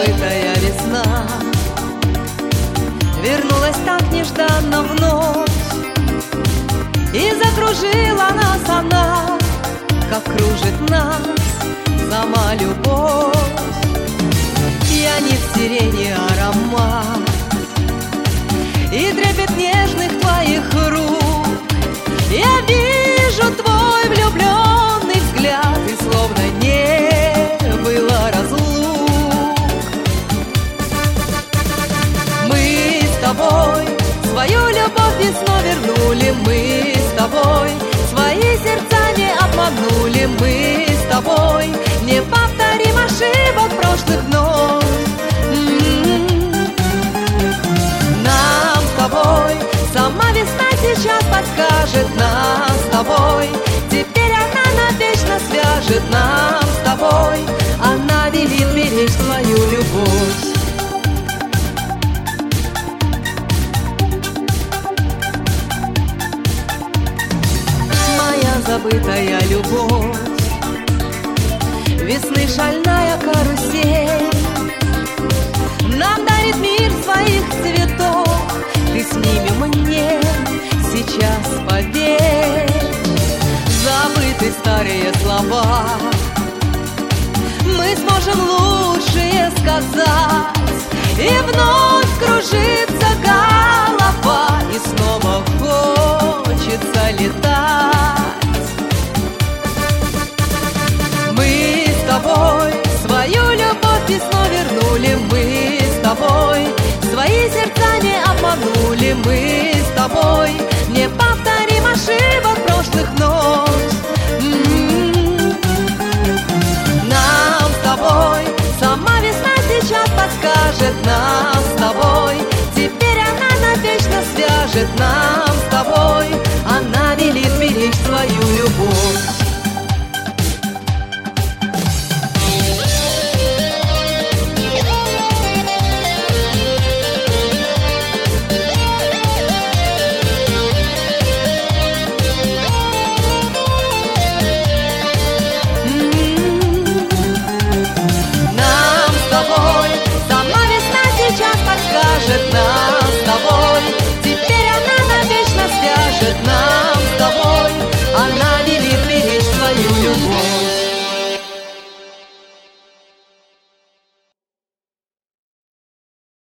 забытая весна вернулась так нежданно вновь, и закружила нас она, как кружит нас сама любовь. Пьянит сирени аромат и трепет нежных твоих рук. Я вижу твой влюбленный взгляд, и словно не было разлук. Мы с тобой свою любовь весну вернули, мы с тобой свои сердца не обманули, мы с тобой не повторим ошибок прошлых вновь. Нам с тобой сама весна сейчас подскажет, нам с тобой теперь она навечно свяжет, нам с тобой она велит беречь твою любовь. Забытая любовь, весны шальная карусель нам дарит мир своих цветов. Ты с ними мне сейчас поверь. Забыты старые слова, мы сможем лучшее сказать, и вновь кружится голова, и снова хочется летать. Мы с тобой свою любовь весну вернули, мы с тобой свои сердца не обманули, мы с тобой не повторим ошибок прошлых ночь.